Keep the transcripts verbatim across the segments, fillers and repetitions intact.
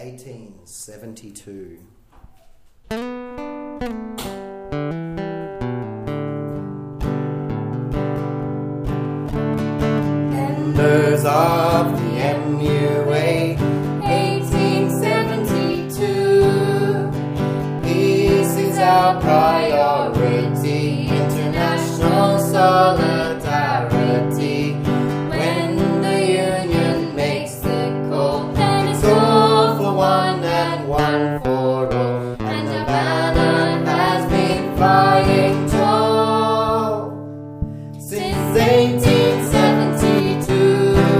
eighteen seventy-two. Members of the M U A, eighteen seventy-two. Peace is our priority, international solidarity. When the Union makes the call, then it's all for one and one for all. And the banner has been flying tall since eighteen seventy-two.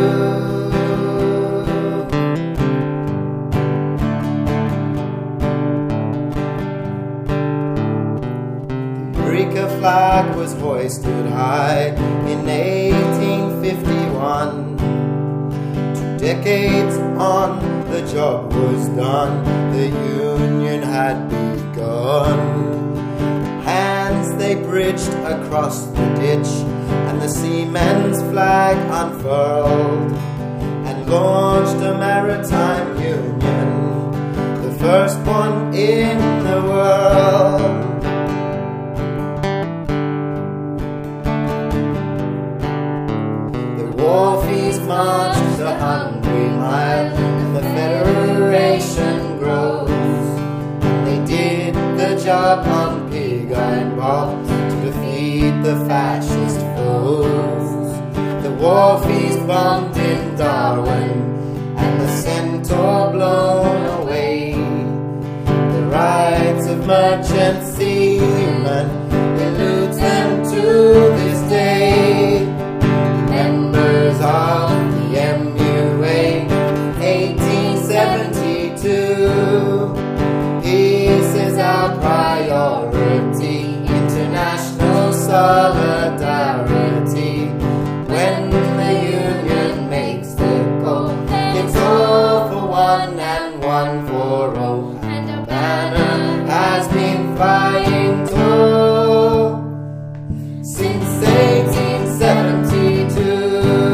The Eureka flag was hoisted high in eighteen fifty-one. Two decades on, the job was done, the Union had begun. Hands they bridged across the ditch, and the seamen's flag unfurled, and launched a maritime union, the first one in the world. The wharfies marched a hungry mile, and the Federation grows. They did the job on pig and ball to defeat the fascist foes. The wharfies bombed in Darwin, and the Centaur blown away. The rights of merchant seamen elude them to this day. Members of the M U A, eighteen seventy-two. Peace is our priority, international solidarity. When the Union makes the call, it's all for one and one for all. And the banner has been flying tall since eighteen seventy-two.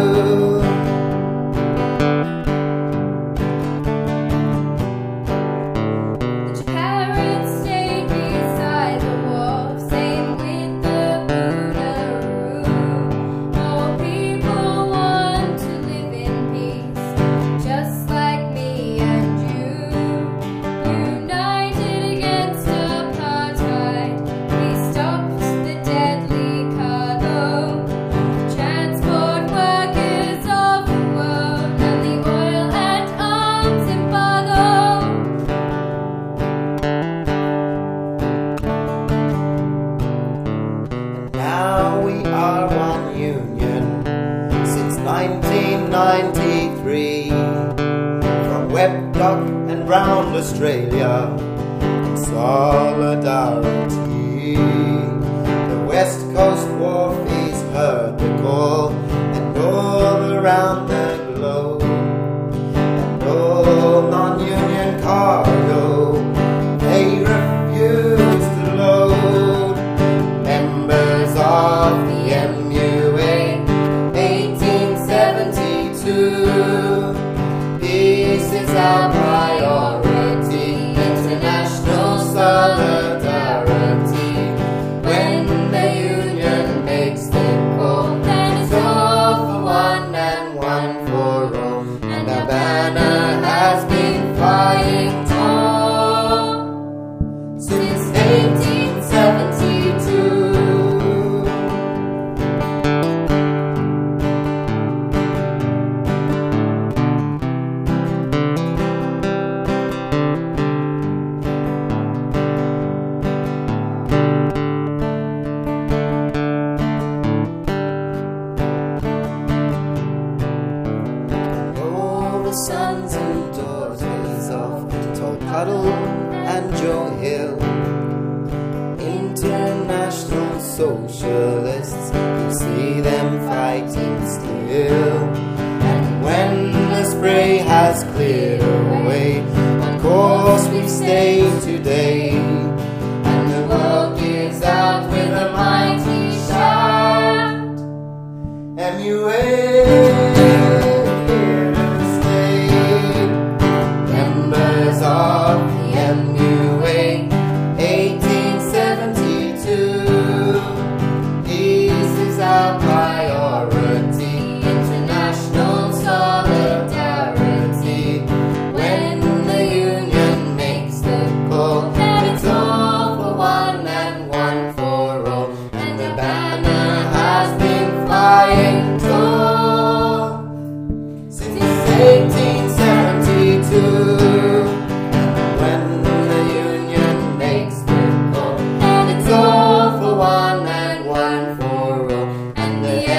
nineteen ninety-three, from Webdock and round Australia, in solidarity. The West Coast wharfies heard the call, and all around the globe, and all non-union cargo they refused to load. Members of the M U A, peace is our priority, international solidarity. When the Union makes the call, then it's all for one and one for all. And the banner has been flying tall since eighteen seventy-two. Sons and daughters of Tolpuddle and Joe Hill, international socialists, you see them fighting still. And when the spray has cleared away, of course we stay today, and the world gives out with a mighty shout. M U A, here to stay. Members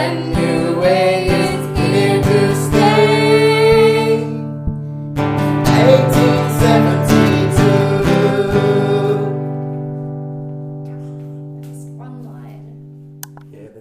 when you